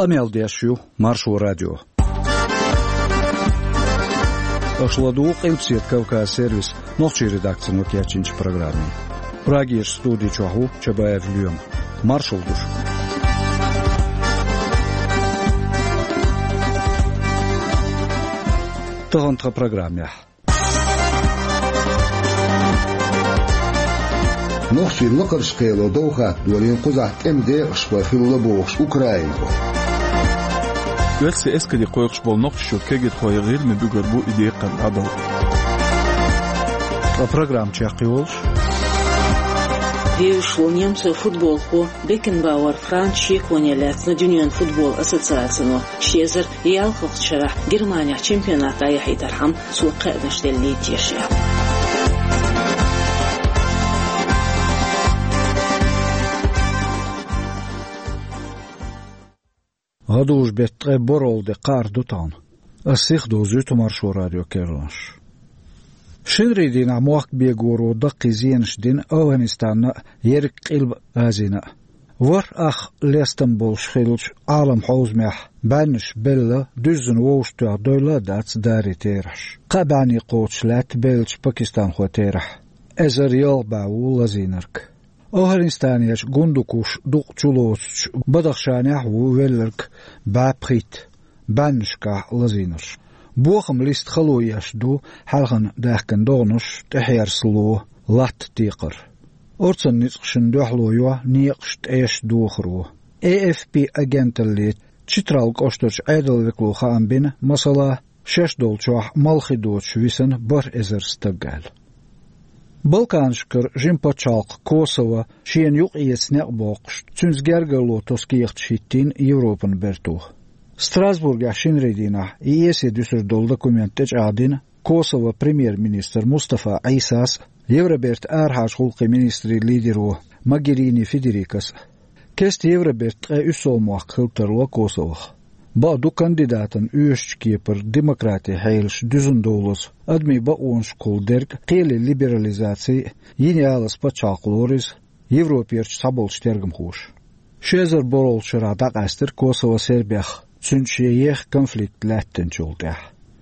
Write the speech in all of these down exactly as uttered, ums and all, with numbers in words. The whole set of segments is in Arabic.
Амел Дяшью, Маршу радио. Ашладук импсет Кавказ сервис, ночи редакция нокиячинч программе. Прагиш студии Чаху, Чабаев Льем. Маршал душ. Тагантра программе. Нохши лакаршкая лодоха, дуалин кузат МД шпафилла бокс Украину. Версия эскади койгш бол нохши кегет койгир ми бугербу идея кададал. А программ чахиолш. Вишло немцы футболку Бекенбауэр Франчи конелят на Дюнион футбол ассоциацию Шезер и Алховчара Германия чемпионата яхитархам суқадаш делли тешия. غدوش بيتغي برول دي قار دوتان السيخ دوزيتو مارشو راديو كيرلانش شنري دين عموك بيقورو دقي زينش دين أوهنستان يرك قلب آزينا ور أخ ليستنبول شخيلش عالم حوز ميح بانش بلا دوزن ووشتو دولا داتس داري تيرش قابعني قوتش لات بيلش باكستان خو تيرح ازر يلباو لزينرك أوهرنستانيش غندوكوش دوق تشولوش بدخشانيح وويلرك بابخيت بانشكا لزينرش بوخم ليست خلو يشدو حلغن داخكن دونش تحير سلو لات تيقر أرسن نتقشن دوحلو يوا نيقشت ايش دوخرو اي اف بي اجنت اللي تشترالك اشترش ايدل وكلو خان بين مسلا شش دولشوح مالخي دوتش ويسن بر ازر ستقال Balkanskar Jimpachalk Kosova šien juk iesnieg bokšt, cuns gergalo tos kiecht šittin Europan bertu. Strasburgā šinrīdīnā iesiedusur dol dokumentech ādina Kosova premjerminister Mustafa Aysas, Eurobert ārhāš hulqi ministri līdero Magirīni Federikas. Kest Eurobert e usolmuaq khiltarlo Kosova. Ba'du kandidaten uurstkie per democratie heils duzendolos admi ba'on skolderk qeli liberalisatie yeni alas pachaqloris Evropierch sabolstergem hoos. Shezer borol shara daqaster Kosova Serbiach sunchiyeh konflikt latten choldah.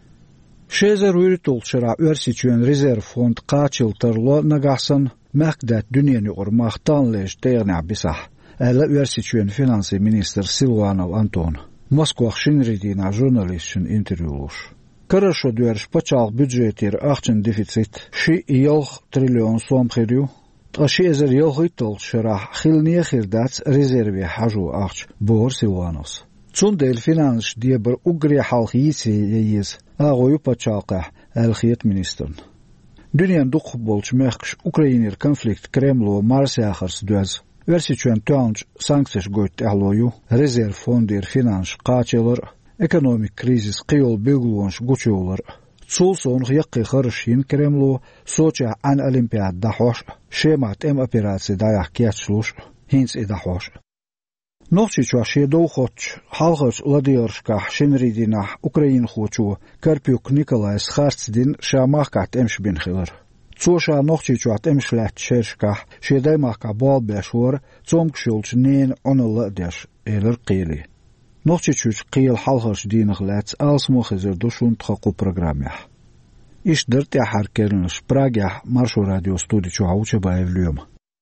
Shezer uritol shara ursituen reserve fond qaachilterlo nagasan maqdat dunyani urmaqtan lesh teerna bisah. Ala ursituen finance minister Silvanov Anton Москва шинридина журналистшин интервьюлуш. Карашо дуерш пачал бюджетир ахчен дефицит ши елх триллион сом хирю. Таши эзер елхитол шарах хилния хирдац резерви хажу ахч бор Силванос. Цундел финанс диебер угри халхиси ейз агою пачалка алхиет министрн. Дуньян дух болч мехкш Украинир конфликт Кремло Марсиахарс дуаз. Versiçuen tönç sanksiş goyt aloyu rezerv fondir finans qaçeler ekonomik krizis qiyol begulonş guçolar sulson yaqi kharşin Kremlo Soçi an olimpiyat dahoş şemat em operasiya dayak keçluş hins edahoş Noqchi çaşe doxoç halgıç ladiyarşka şenridina Ukrayin xoçu Karpyuk Nikolay Skhartsdin şamaqat emşbin xilar Цоша нохчи чуат эмшлат шершка шедай мака бал бешвор цомкшулч нен онла деш элер қили нохчи чуч қил халхаш динглац алсмох зер душун тхaqu программя иш дерт я харкерн шпрагя маршу радио студию чуауче баевлюм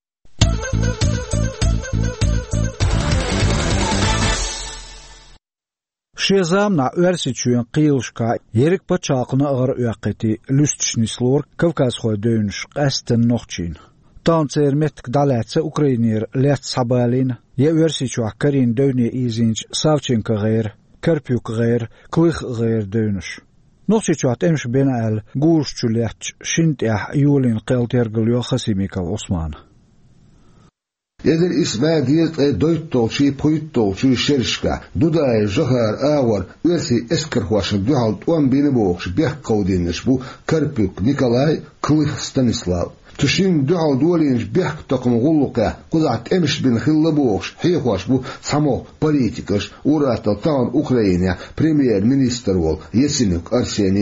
Шезам на уэрсичуен қиылшка ерік пачақына ағыр уақеті люстшнислор Кавказ хой дөйінш қастын ноқчин. Танцер метк далатса Украинер лет сабалин, е уэрсичуа карин дөйне изинч Савченко ғайр, Карпюк ғайр, Клых ғайр дөйніш. Ноқчичуат эмш бен әл гуушчу летч шинт ях юлин қелтергілю Хасимиков Осман. Eder ismagiyet e doytolchi poytolchi shershka duday jahar awar versi eskerhwash duhalt on bini box beh qawdinish bu Karpyuk Nikolay Klych Stanislav Tushin duhal dolinj beh taqum gulluqa quzat emsh bin khilla box hiyhwash bu samo politikash urata tan Ukraina premier minister wol Yesenyuk Arseniyda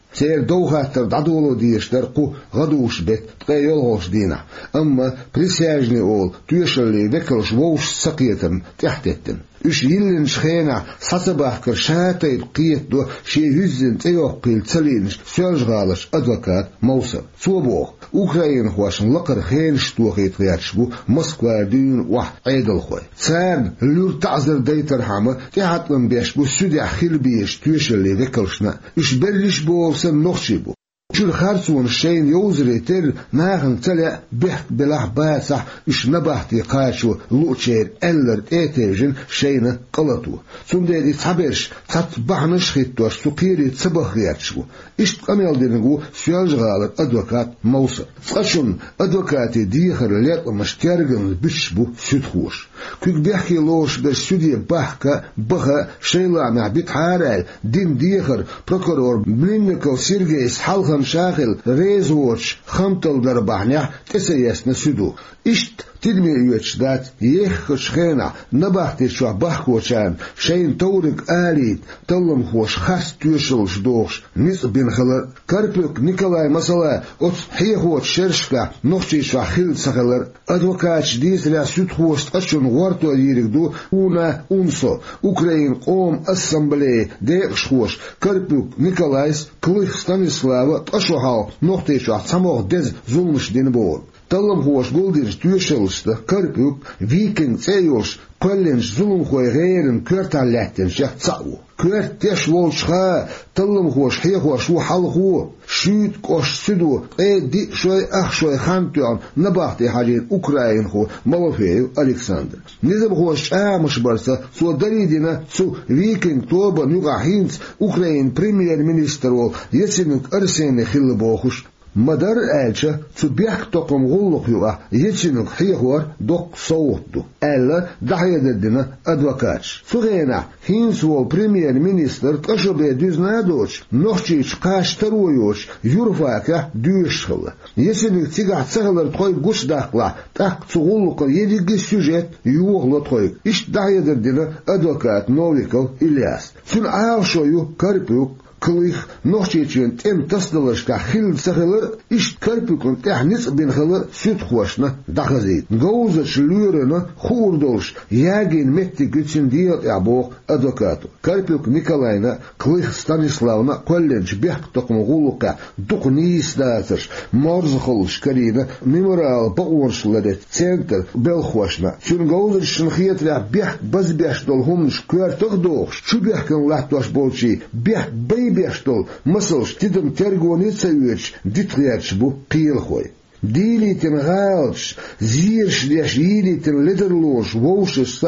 سير دوغاتر دادولو ديشتر قو غدوش بيت تغيول غوش دينا أما بريسياجني أول تيشلي وكلش ووش سقيتن تحتتن إش يلن شخينا حسبه كرشاتي بقيت دو شي هزن تيوقيل تسلينش سيرجغالش أدوكات موصل صوبوخ أوكراين خواشن لقر خينش توخيت غياتشبو موسكوا دين وح عيدل خوي سان اللور تعزر ديتر حامة تيحطلن بيشبو سودع خيل بيش تيشلي وكلشنا إش بلش بو سن نخشيبو شو خارسون الشين يوزري تل ناغن تلع بحك بلح باسح إش نبحتي قاشو لوتشير ألر إيتيجن شين قلطو سندي دي تحبرش تتبعنش خيتوش سقيري تسبخ غياتشو إش تقميل دينغو سيالج غالت أدوكات موصر فقشن أدوكاتي ديخر ليت ومشترغن بشبو سيدخوش كيك بيحكي لوش بش سودي بحكا بخا شيلا مع بيت حارال دين ديخر بروكورور بلينكو سيرجيس حلخن شاغل ريزوش خمتل دربحنيح تسيسنا سودو إشت تدمي يوتشدات يخش خينا نبحتي شو بحكوشان شين تورك آليت تلم خوش خاس تيوشلش دوش نيس بين خلر كاربيك نيكولاي مسلا أت حيخوت شرشكا نوشي شو خيل سخلر أدوكاتش ديس لا سود خوش تقشن غورتو يريكدو ونا أونسو أوكراين قوم أسمبلي ديش خوش كاربيك نيكولايس كليخ ستانيسلاوا تقشو حال نوختي شو سموغ دز زولمش دين بور تلم خوش قولديرش تيوشلشتا كاربيك فيكينج تيوش قلنش زلم خوي غيرن كرتا لاتن شخ تصاو كرت تيش لولشخا تلم خوش حي خوش وحلخو شيت كوش سدو اي دي شوي اخ شوي خانتيون نباختي حاجين اوكراين خو مالوفيو الكسندر نزم خوش امش برسا سو دريدنا سو ويكينج توبا نيغا هينز اوكراين بريمير مينستر يسينك ارسين خيل بوخش مدار ألشة تبيح تقوم غلق يوه يتشنك حيهور دوق صوتو ألا دحية ددنا أدوكاتش سوغينا هينس وو بريمير مينستر تقشو بيدوزنا دوش نوخشيش قاش ترويوش يورفاكا دوشخل يسنك تيغا تسغلر تخوي قوش داخلا تاق تغلق يديق السجات يوغل تخوي إش دحية ددنا أدوكات نوليكو إلياس سن عاوشويو كاربيوك كليخ نوشيتشين تم تصدلش كخيل سخلر إيش كربكون تحنيس بين خلر سيد خوشنا دخزيد جوزش لورنا خوردولش ياجين متي جتشن ديال يعبوه أدوكاتو كربك نيكولاينا كليخ ستانيسلاونا كلنش بيحك تقم غلقة دقنيس داتش مرزخلش كرينا ميمورال بقورش لدت سنتر بالخوشنا شون جوزش شنخيت رح بيحك بز بيحش دولهمش كوار تغدوش شو بيحكن لحتوش بولشي بيحك بي بيشتول مسلش تدم ترغونيتسا يوش ديترياتش بو قيل خوي ديلي تنغالش زيرش ديش يلي تنلدرلوش ووشش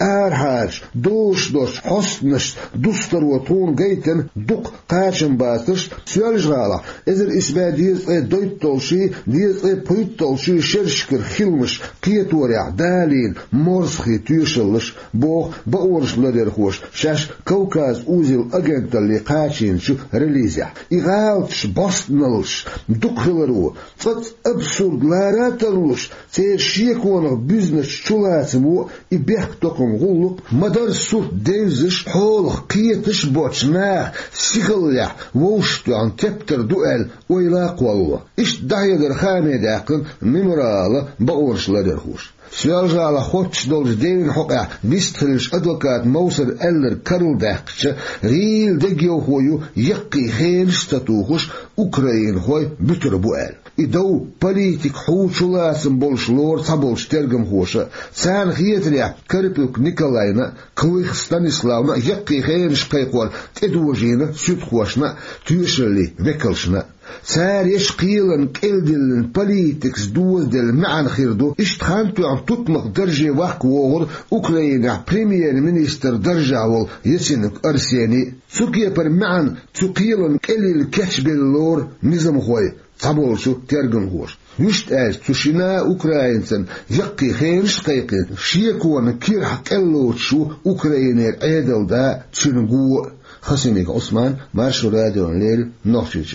ارحاش دوش دوش حسنش دوستر وطون جيتن دق قاشن باستش سيالش غالا ازر اسبا ديز اي دويت تولشي ديز اي بويت تولشي شرشكر خلمش قيتوريع دالين مرسخي تيوشلش بوغ باورش لدرخوش شاش كوكاز اوزيل اجنت اللي قاشين شو ريليزيح اغالتش باستنلش دق خلرو فت absurd laratarluş te şiekona biznes çulatmu i beh tokum gulluk madar sur devziş hol qiyetiş boçna sigalya woştan tepter duel oyla qollu iş dayadır xamedaqın memorala baorşladır huş سيارجع خوتش دولج دين حقا بيستخلش أدوكات موصر ألر كارل داقش غيل دقيو خويو يقي خينش تتوخش أوكراين خوي بتر بوال إدو بوليتيك حوشو لاسم بولش لور تابولش ترغم خوشا سان خيتريا كاربيوك نيكولاينا كويخ ستانيسلاونا يقي خينش قيقوال تدوجينا سيد خوشنا تيوشلي وكلشنا سار يشقيلن كيلدلن بوليتكس دوز دل معن خيردو اشتخانتو عم تطمق درجة واحك وغر اوكراينا بريمير مينستر درجة وال يسنك ارسياني سوكيا بر معن تقيلن كيلل كاتش باللور نظام خوي تابولشو ترغن خوش يشت از تشينا اوكراينسن يقي خيرش قيقين شيكون كير حقلوتشو اوكراينير عيدل دا تشنقو خسينيك عثمان مارشو راديو ليل نوخشيجي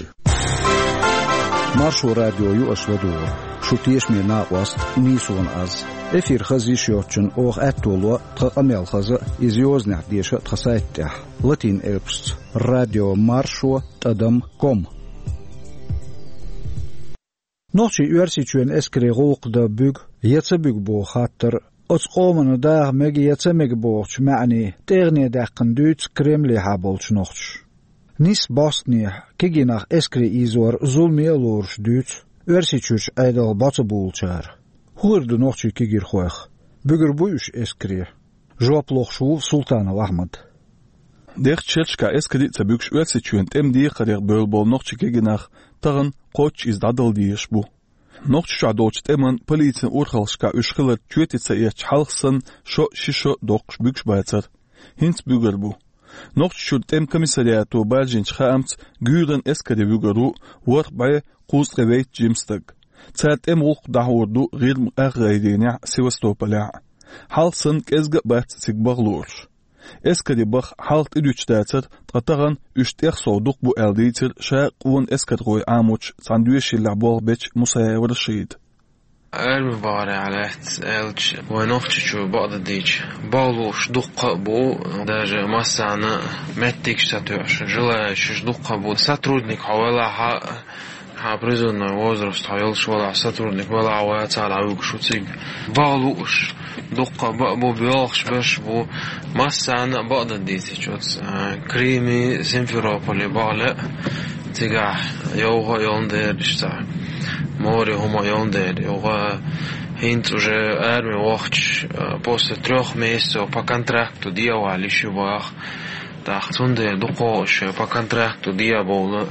مارشو راديو يو أسودور شو تيشمي ناقوست نيسون أز إفير خزي شيوتشن أوغ أتولو تقاميل خزي إزيوزنع ديشة تخسايتح لاتين إلبست راديو مارشو تدم كوم نوچی ورسی چون اسکری غوق دا بگ یتبگ بو خاطر أتقومن داغ مج يتمج بوش معني تغني دقن دوت كريملي حابلش نوش نيس باستني كيجيناخ اسكري إيزور زولمي لورش دوت ورسي تشوش أيدال باتبولشار هور دو نوشي كيجير خوخ بيجر بويش اسكري جواب لوخشو سلطان أحمد ديخ تشيرشكا اسكري تبيكش ورسي تشوينت ام دي قريق بولبول نوشي كيجيناخ تغن قوتش إزدادل ديش بو نوچ عدوچ تمن полиция урхалшка үшхилер чүтица яч халхсан шо шишо докш бүкш байцар хинц бүгербу ногч шүт тем комиссариату бажинч хаамц гүрен эскаде бүгеру вор бай кузревейт жимстаг цат эм улк дахурду гилм аграйдиня Севастополя халсын кезге бат сигбаглур эскаде бах халт идүчтәцер татаган үштех соудук бу элдитер ша кун эскадрой амуч сандуешилла болбеч мусая ورشيد المباري على الج ونوختشو بعض الديج بالوش دقة بو داج مسانا متك شتوش جلا شش دقة بو сотрудник حوالا ها ها بريزون возраст حيلش ولا сотрудник ولا عوات على وكشوتيج بالوش دقة بو بيالخش باش بو مسانا بعض الديج شوت كريمي سيمفيروبولي بالة تجاه يوغا يوندر شتا море هما يوندر يوغا هينت уже армия وقت после трех месяцев по контракту делали шубах так цунде докош по контракту делал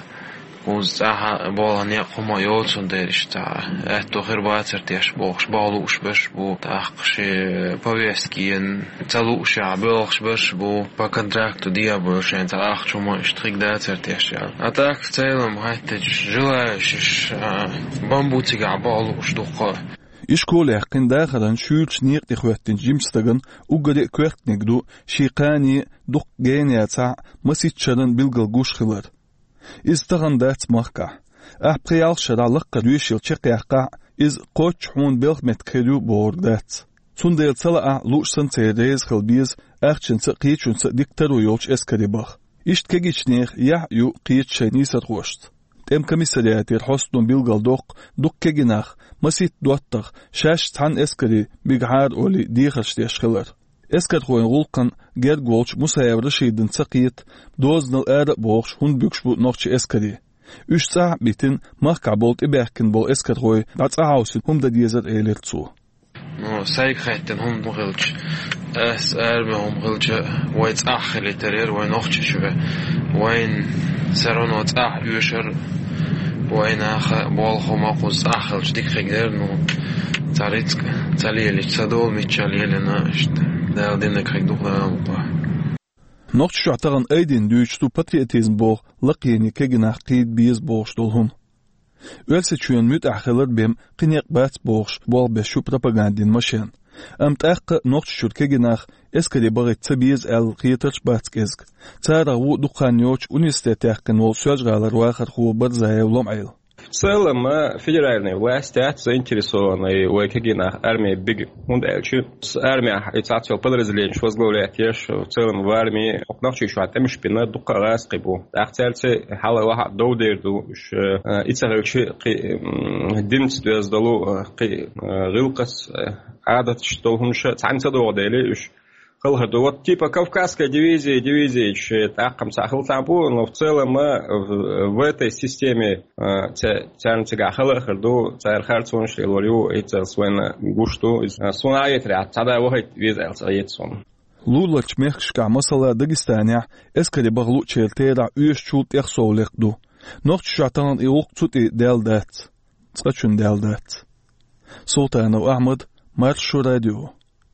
уз аха болане хама يوتسундер шта это хербацер теш бохш балуш беш бу такши повестки целуша бохш беш бу по контракту делал шен так чума штрик дацер теш а так в целом хайте желающих бамбутига балуш доко إشكول يحقن داخلا شوش نيق إخواتين جيمستغن وقد كوختنك دو شيقاني دق جينياتا مسيتشرن بلغل قوش خلر إستغن دات مخكا أحبقيال شرع لقا دويشيل چقيقا إز قوش حون بلغ متكدو بور دات سون ديل تلقى لوش سن تيريز خلبيز أخشن سقيتشون سقديكترو يولش اسكري بخ إشت كجيش نيخ يحيو قيت شينيسة غوشت تم كميسارياتير حسنون بيلغل دوق دوق كجناخ مسيت دوتر شاش تان اسكري بيغهار أولي ديخش ديشخلر اسكر خوين غلقن جير غولش مسايب رشيدن سقيت دوزن الأرق بوغش هون بيكش بو نوغش اسكري üç saat bitin mahka bolt iberkin bol eskat roy dat hausen hum da diezer eler zu no zeigheiten hum mogilch es erbe hum gilch wait achli terer wa nochch shwe wain seronot ah üsher wain ach bol huma qus achlch dik khigder no taritsk tsalielich sadol michalelena ist da dinne krieg doch da نوچ شعترن أيدين دوچتو patriotism بوغ لقيني كجناح قيد بيز بوغش دولهم. ولسه شوين ميت أخلر بيم قنيق بات بوغش بوغ بشو propagandin ماشين. أمت أخ نوچ شور كجناح إسكري بغيت تبيز ال قيترش بات كيزك. تارا وو دقان يوچ унистет أخن وول سوجغالر واخر خو برزاي ولوم عيل. В целом, федеральные власти заинтересованы в Кегинах армии Биг Мундельчи. Армия и царство подразделение, что возглавляет Еш, в целом в армии, окнавчи еще от Эмшпина до Караскибу. Ахцельцы Халава Доудерду, и царевичи Динсту сдалу Рилкас, Адат, что он еще цанца доудели, вот типа Кавказская дивизия, дивизия, так, но в целом в этой системе тянутся халахарду, цархарцун шлилорю и царсвена гушту, сунаетря, тогда выходит визелся яйцом. Лулач мехшка масала Дагестания, эскади баглу чертера уеш чулт яхсоулекду. Нохч шатанан и улк цути делдат. Цачун делдат. Султанов Ахмад, Маршу радио.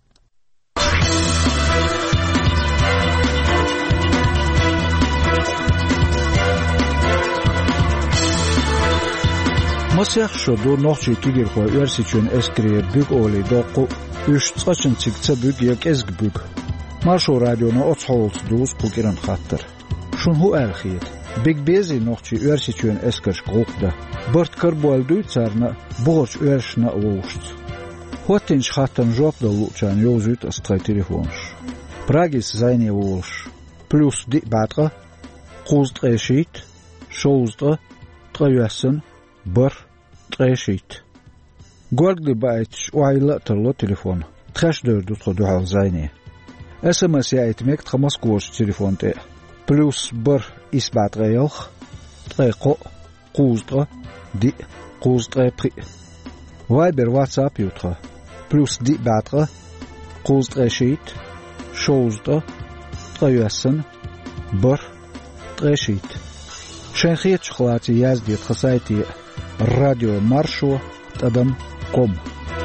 مسيح شدو نوخشي كيجير خو يرسيچون اسكري بيك اولي دوقو üç çaçın çıkça büyük yak ezg büyük. Marşo radyonu otsholts dus pukiran khatter. Şun hu erxiyet. Big bezi noxçi yörsiçön eskers qokda. Bort karbol duitsarna borç örşna oluşt. Hotinch khatan jopda luçan yozut astray telefons. Pragis zayne olş. Plus di batra quzd eşit. Şozda trayasın. Bır تقيشيت قولي بايتش وعيلا ترلو تليفون تخش دور دوت خدو حال زيني اس ام اس يايت ميك تخمس قوش تليفون تي بلوس بر إسبات غيوخ تقيقو قوزدغ دي قوزدغ بخي وايبر واتساب يوتغ بلوس دي باتغ قوزدغ شيت شوزدغ تقيوسن بر تقيشيت شنخيت شخلاتي يازدي تخسايتي الراديو مارشو تقدم قم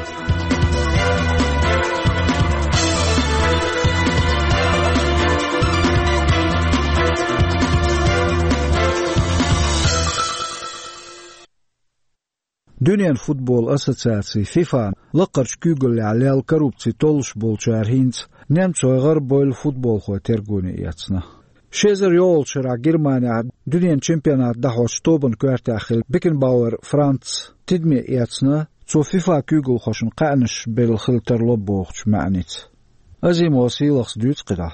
دنيا الفوتبول أسوسياسي فيفا لقرش كيغل على الكروبتي تولش بولشارهينز نمتو غرب الفوتبول خو ترغوني ياتسنا شيزر يول شرع جرمانيا دنيا تشامبيونات دحوش توبن كوارتاخل بيكنباور فرانس تدمي ياتسنا تو فيفا كيغل خوشن قانش بالخلتر لبوخش معنيت أزيم وسيلخس دوت قدا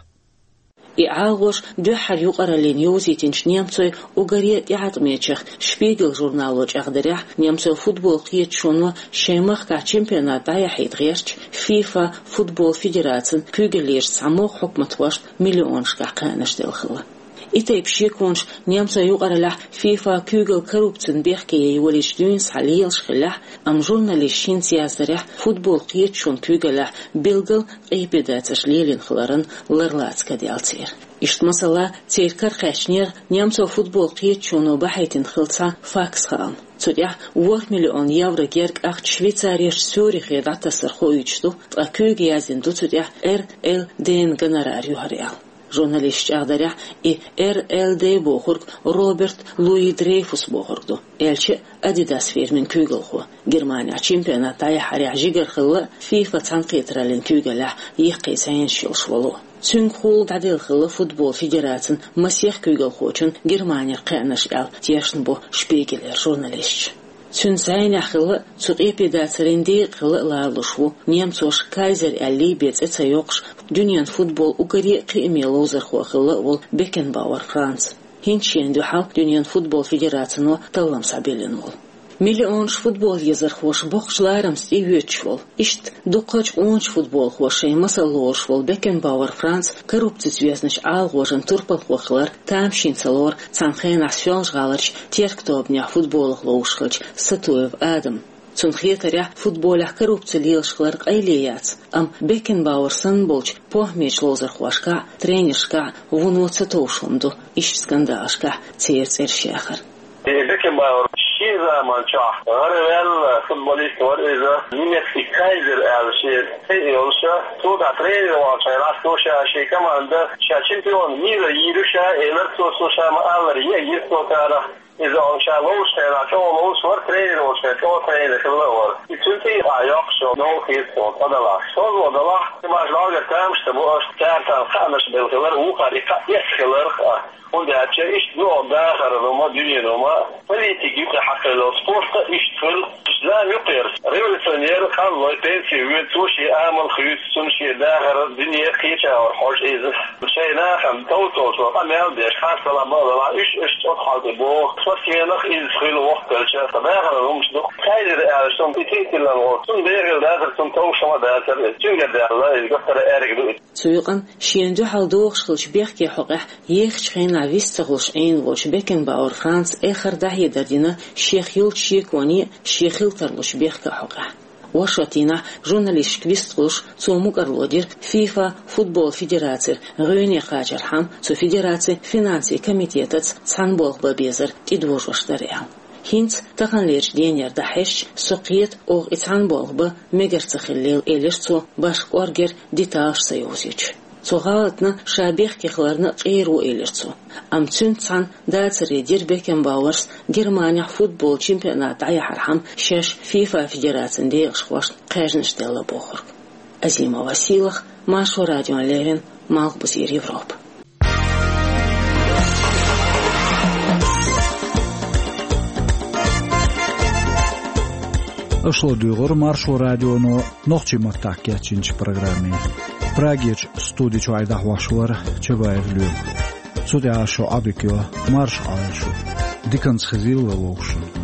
إعاغوش دو حريق أرالين يوزي تنش نيمتوي وغريت يعط ميتشخ شبيغل جورنالوج أغدريح نيمتوي فوتبول قيت شونوا شيمخ كا چمبيونات دايا حيت غيرش فيفا فوتبول فيدراتن كيغليش ساموخ حكمة واشت مليونش كا قانش دلخلا إتاي بشيكونش نيمتوي يقرلح فيفا كيغل كروبتن بيحكي يوليش دونس حليلش خلاح أم جورناليشين سيازدريح فوتبول قيت شون كيغلح بيلغل إيبيداتش ليلين خلارن لرلاتس كديالتير إشت مسألة تيركر خاشنير نيمتو فوتبول قيت شونو بحيتين خلطة فاكس خان توديح وور مليون يورو جيرك أخت شويتساريش سوريخي داتا سرخو يجتو تأكيو جيازين دو توديح إر إل دين جنراريو هريال журналист أغدريح إي إر إل دي بوخورك روبرت لوي دريفوس بوخوردو إلشي أديداس فير من كيغل خو جرمانيا چمبيونات تاي حريح جيجر خلا فيفا تنقيترالين كيغلح يقي سين شيلش ولو سن خول دعديل خلا فوتبول فيدراتن مسيح كيغل خوچن جرمانيا قانش ال تيشن بو شبيغلر جورناليست سن ساين خلا تقيبي داترين دي خلا لالشو نيمتوش كايزر اللي بيت اتسيوقش دنيا فوتبول وقري قيمي لوزر خو خلا ول بيكنباور فرانس هينشين دو حال دنيا فوتبول فيدراتنو تلم سابيلين ول مليونش فوتبول يزر خوش بوخشلارم ستيوتشول إشت دوقاج اونش فوتبول خوشي مسالوش ول بيكنباور فرانس كروبتي звездныч алгожен турпал хохлар тамшин салор цанхен асфёнж галарч терктобня футбол лоушхач сатуев адам цунхетаря футболах коррупция лилшхлар айлеяц ам бекенбауэр санболч похмеч лозер хвашка тренершка вунуца тошунду иш скандалшка церцершахар бекенбауэр شيزا مانشاخ غير فوتبوليست وريزا نيمتي كايزر الشيء يولشا تودا ترينر واشا توشا شي كمان ده شامبيون ميرا يروشا ايلتو سوشا ما الله ييرتو تارا إذا أن شاء الله وشنا شو لوش ور ترينر وشنا شو ترينر كله ور يصير عياق شو نو خير شو هذا لا شو هذا لا ما جلاجة تامش تبغاش تعرف خامش بالخبر وقاري يسخلر und der hat ja ist nur da gerade mal die Nummer weil die gibt حق السبورت ist voll لا يقدر ريفولوشنير خل Leute sie wird so شيء عمل خيط so شيء ده الدنيا خيشة أو حاجة إذا شيء ناخ هم توتو شو أمال ده خاص لا ما لا إيش إيش أدخل ببو شو ناخ إذا خيل وقت الشيء فباخر لهم شو خير شو بتيجي لنا شو بيرجع ده شو توش ما ده شو قدر لا يقدر أرجع سويقا شيندو حلدوخ شلش بيحكي حقه يخش خينا ويستغلش عين وش بيكنباور فرانس آخر دهية دردينا شيخ يول شيكواني شيخ يلترلش بيحكي حقه وشاتينا جورناليست كويستغلش تو مقرلودير فيفا فوتبول فيدراتير غيوني خاجر حام تو فيدراتي فينانسي كوميتيتت تسانبول بابيزر تدوجوش دريان هينت تغن ليش دينير دحش سقيت أو إتعنبول با مجر تخليل إليش تو باش أورجر ديتاش سيوزيج تو غالتنا شابيخ كخلارنا غيرو إليش تو أم تنتعن داتري دير بيكنباورس جرمانيا فوتبول چمبيونات عيا حرحم شاش فيفا فيدراتن ديغش خوش قاجنش ديلا بوخرق أزيما وسيلخ ماشو راديو ليفين مالك بزير يوروب Ошло дюгор маршо радионо нохчи мактакя чинч программе. Прагич студич айдах вашуар чебаев лю. Судя шо абикё марш айшу. Диканс хазил лоушн.